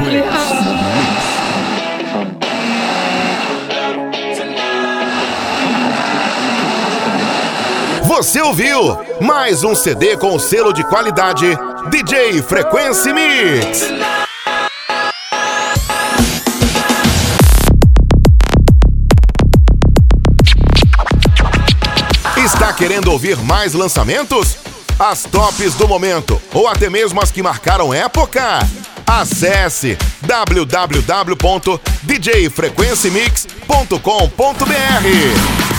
Você ouviu mais um CD com o selo de qualidade DJ Frequency Mix. Está querendo ouvir mais lançamentos? As tops do momento ou até mesmo as que marcaram época? Acesse www.djfrequencymix.com.br.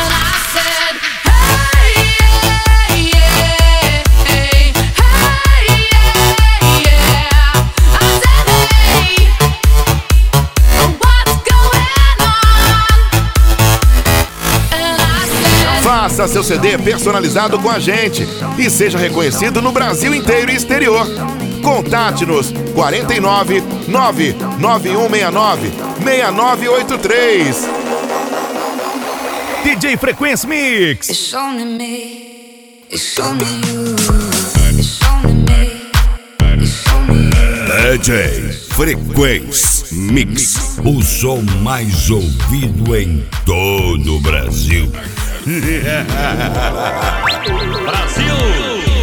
Faça seu CD personalizado com a gente e seja reconhecido no Brasil inteiro e exterior. Contate-nos 49 99169 6983. DJ Frequency Mix. It's only me. It's only you. It's only me. It's only you. DJ Frequency Mix, o som mais ouvido em todo o Brasil. Brasil!